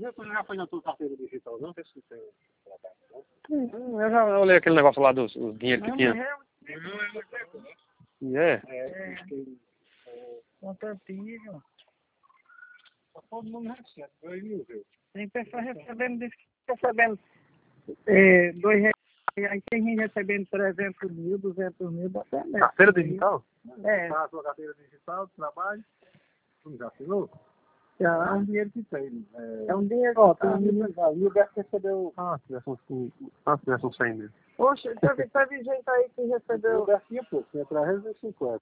você já foi na tua carteira digital, não? Vê se tem trabalho, não? Eu já olhei aquele negócio lá dos dinheiros que tinha. É. Conta antiga. Todo mundo recebe, 2 mil, viu? Tem pessoa recebendo, diz que recebendo R$2. Aí tem gente recebendo 300 mil, 200 mil, até mesmo. Carteira digital? É. Faz a sua carteira digital, trabalho. Tu já assinou? Já. É um dinheiro que tem. É um dinheiro. Ó, tem um E o Beto recebeu. Tivesse uns 100 mil. Poxa, teve gente aí que recebeu. O Beto tinha pouco, tinha 350.